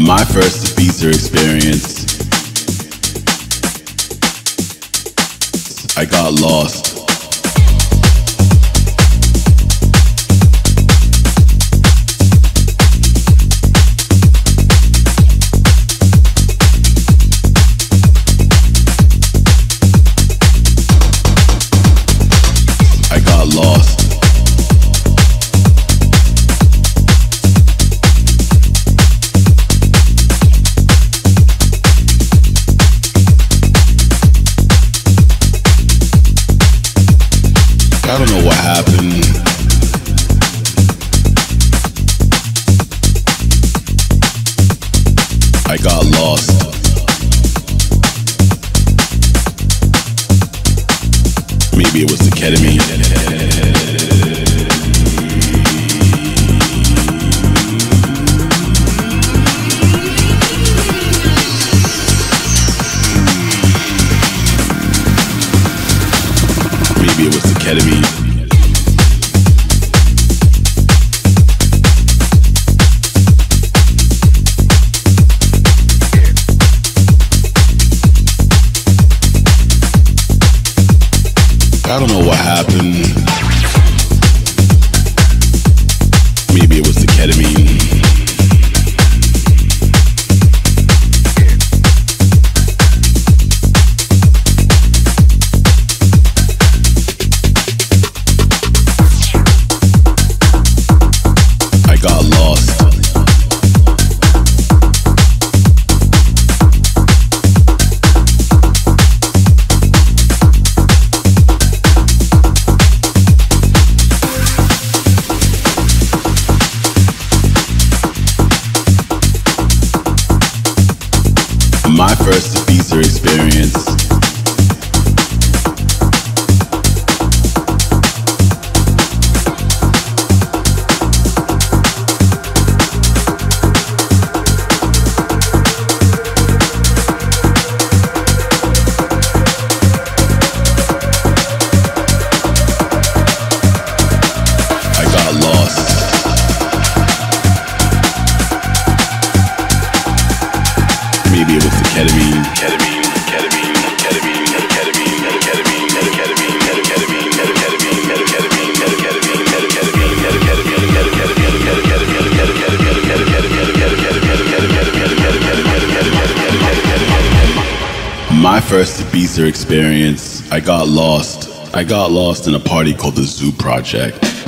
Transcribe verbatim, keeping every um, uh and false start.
My first Ibiza experience, I got lost. I got lost. I don't know what happened. I got lost. Maybe it was the ketamine. Maybe it was the ketamine. I don't know what happened. Maybe it was the ketamine. I got lost. My first Ibiza experience, I got lost. Maybe it was the ketamine, ketamine, ketamine, ketamine, ketamine, ketamine, ketamine, ketamine, ketamine. My first Ibiza experience, I got lost. I got lost in a party called the Zoo Project.